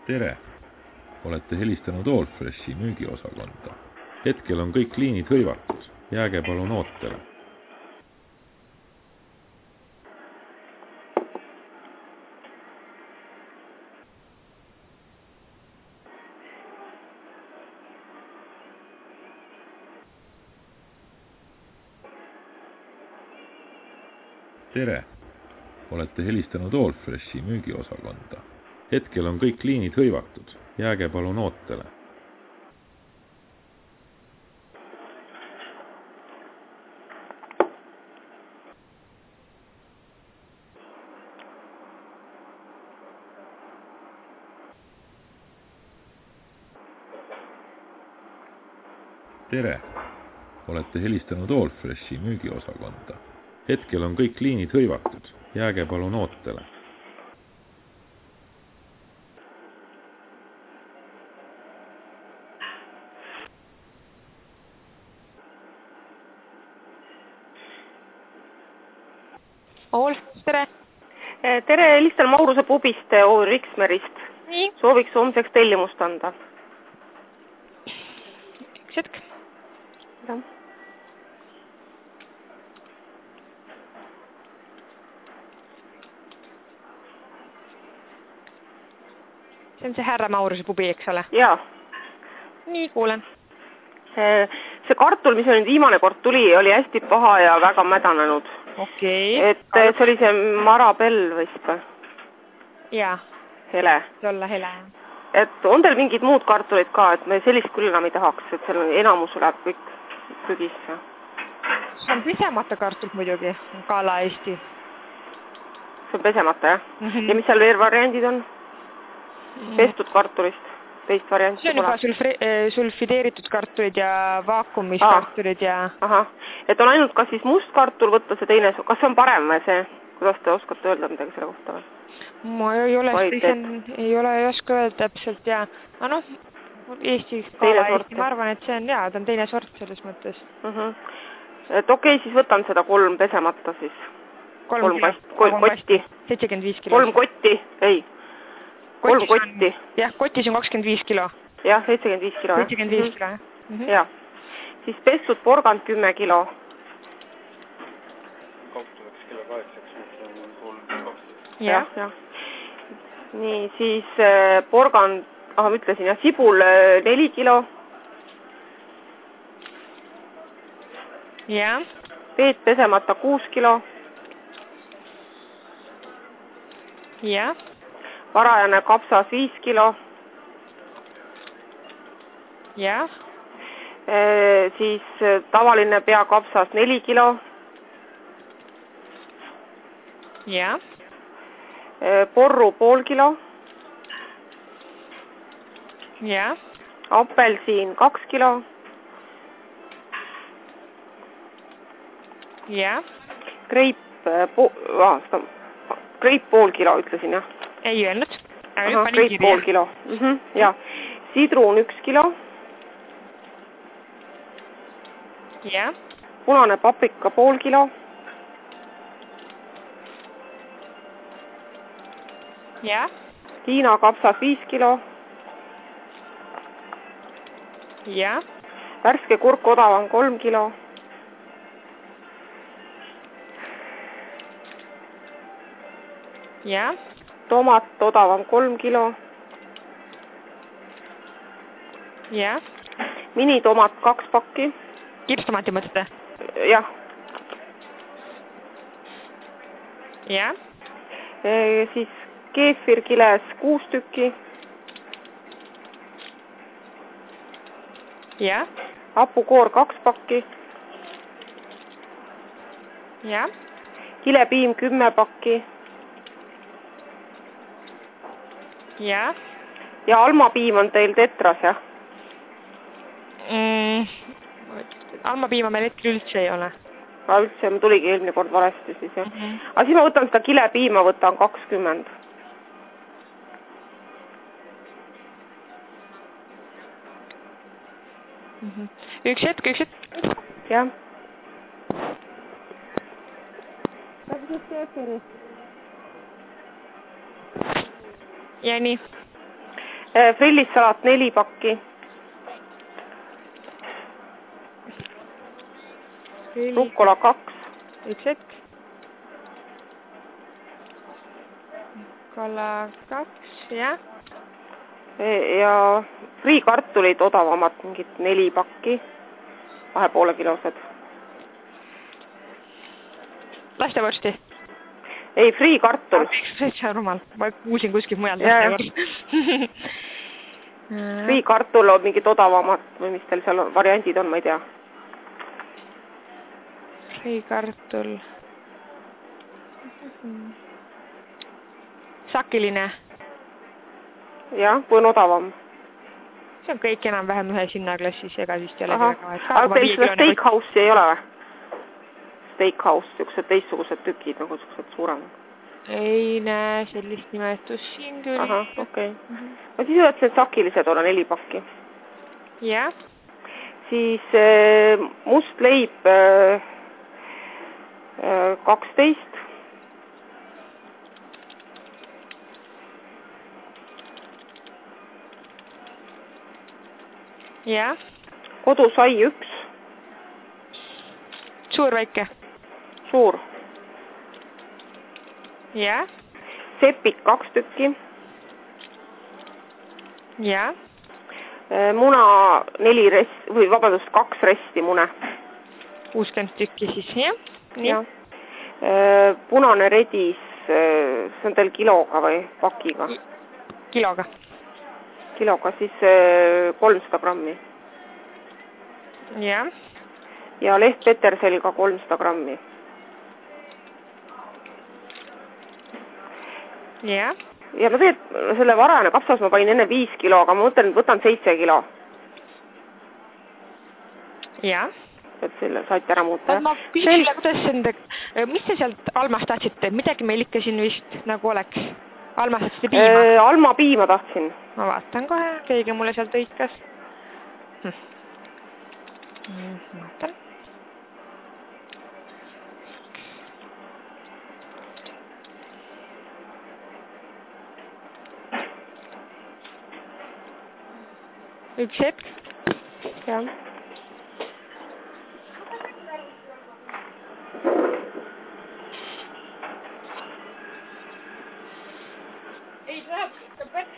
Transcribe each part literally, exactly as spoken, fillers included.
Tere! Olete helistanud Allfreshi müügiosakonda. Hetkel on kõik liinid hõivatud. Jääge palun ootele. Tere! Olete helistanud Allfreshi müügiosakonda. Hetkel on kõik liinid hõivatud. Jääge palun ootele. Tere! Olete helistanud Allfreshi müügiosakonda. Hetkel on kõik liinid hõivatud. Jääge palun ootele. Ool, tere. Tere, helistan Mauruse pubist O R Riksmerist. Nii. Sooviks homseks tellimust anda. Üks hetk. Ja. See on see härra Mauruse pubi, eks ole? Jaa. Nii, kuulen. See kartul, mis on viimane kord tuli, oli hästi paha ja väga mädanenud. Okei. Et see oli see Marabell vist või? Jaa. Hele. See olla hele. Et on teil mingid muud kartulid ka, et me sellist küll enam ei tahaks, et seal enamus läheb kõik prügisse. See on pesemata kartul muidugi, Kala Eesti. See on pesemata, jah? Mm -hmm. Ja mis seal veel variandid on? Pestud kartulist, teist varianti. See on juba sulfri, sulfideeritud kartulid ja vaakumis Aa. kartulid ja... Aha, et on ainult kas siis must kartul võtta see teine, kas see on parem või see? Kuidas te oskate öelda midagi selle kohta või? Ma ei ole, Vaid, on, ei ole, ei oska öelda täpselt ja... No, no Eesti, Kala Eesti, ma arvan, et see on jaa, ta on teine sort selles mõttes. Uh -huh. Et okei, okay, siis võtan seda kolm pesemata siis. Kolm, kolm kast, kolm kotti. seitsekümmend viis kilo. Kolm kotti, ei. Kolm kotti. Jah, kotis on kakskümmend viis kilo. Jah, seitsekümmend viis kilo. seitsekümmend viis kilo, jah. Mm -hmm. Jah. Siis pestud porgand kümme kilo. kakskümmend kilo kaheksaks, mis on kolm kaksteist. Jah, jah. Nii, siis äh, porgand, aha, ma ütlesin, jah, sibul äh, neli kilo. Jah. Peet pesemata kuus kilo. Jah. Varajane kapsas viis kilo. Jah. E, siis tavaline peakapsas neli kilo. Jah. E, porru pool kilo. Jah. Apelsiin kaks kilo. Jah. Kreip, po ah, kreip pool kilo, ütlesin, jah. Ei öelnud. Aha, kreip pool kilo. Mm -hmm, ja. Sidrun üks kilo. Jah. Punane paprika pool kilo. Jah. Hiina kapsas viis kilo. Jah. Värske kurk odavam kolm kilo. Jah. Tomat odavam kolm kilo. Jah. Minitomat kaks pakki. Kirstomaati mõtlete? Jah. Jah. E, siis keefirkiles kuus tükki. Jah. Hapukoor kaks pakki. Jah. Kilepiim kümme pakki. Jah. Ja almapiim on teil tetras, jah? Mm, almapiima meil hetkel üldse ei ole. Aga üldse, ma tuligi eelmine kord valesti siis, jah. Mm -hmm. Aga siis ma võtan seda kilepiima, võtan kakskümmend. Mm -hmm. Üks hetk, üks hetk. Jah. Ja nii. Frillissalat neli pakki. Rukkola kaks. Üks hetk. Rukkola kaks, jah. Ja friikartulid odavamad mingid neli pakki. Kahe poole kilosed. Lastevorsti? Ei, friikartul. See on rumal. Ma kuulsin kuskil mujal lastevorsti. Friikartul on mingid odavamad või mis teil seal variandid on, ma ei tea. Friikartul. Sakiline? Jah, kui on odavam. See on kõik enam-vähem ühe sinnaklassis, ega vist ei ole väga. Aga teil seda steakhouse'i ei ole või? Steakhouse, niisugused teistsugused tükid, nagu niisugused suuremad. Ei näe sellist nimetus siin küll. Aha, okei. Okay. Ma siis ütlesin, et sakilised ole neli pakki. Jah. Siis äh, must leib äh, kaksteist. Jah. Kodusai üks. Suur väike? Suur. Jah. Sepik kaks tükki. Jah. Muna neli rest, või vabandust, kaks resti mune. kuuskümmend tükki siis, jah? Ja. Punane redis, see on teil kiloga või pakiga? Kiloga. Kiloga, siis kolmsada grammi. Jah. Ja leht peterselga kolmsada grammi. Jah. Ja ma tegelikult selle varajane kapsas ma panin enne viis kilo, aga ma mõtlen, võtan seitse kilo. Jah. Et selle saite ära muuta. Ma küsin, kuidas enda, mis te sealt Almast tahtsite? Midagi meil ikka siin vist nagu oleks. Almast tahtsite piima? Äh, Alma piima tahtsin. Ma vaatan kohe, keegi mulle sealt õikas. Hm. Ma vaatan. Üks hetk. Jah. Ei, läheb ka päris.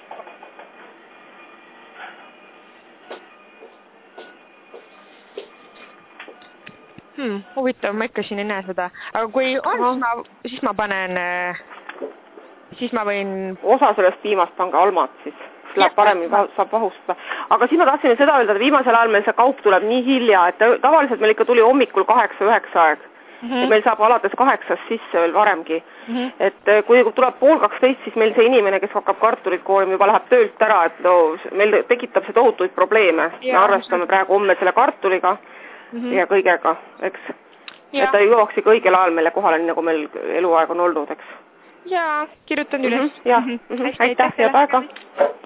Hmm, huvitav, ma ikka siin ei näe seda. Aga kui on, siis ma, siis ma panen, siis ma võin... Osa sellest piimast on ka Almat siis. Läheb paremini, saab vahustada. Aga siis ma tahtsin seda öelda, et viimasel ajal meil see kaup tuleb nii hilja, et tavaliselt meil ikka tuli hommikul kaheksa üheksa aeg. Mm -hmm. Ja meil saab alates kaheksast sisse veel varemgi. Mm -hmm. Et kui tuleb pool kaksteist, siis meil see inimene, kes hakkab kartulit koorima, juba läheb töölt ära, et no, meil tekitab see tohutuid probleeme. Me arvestame praegu homme selle kartuliga mm -hmm. ja kõigega, eks. Ja. Et ta jõuaks ikka õigel ajal meile kohale, nii nagu meil eluaeg on olnud, eks. Jaa, kirjutan üles. Mm -hmm. Ja. Mm -hmm. Aitäh, head aega.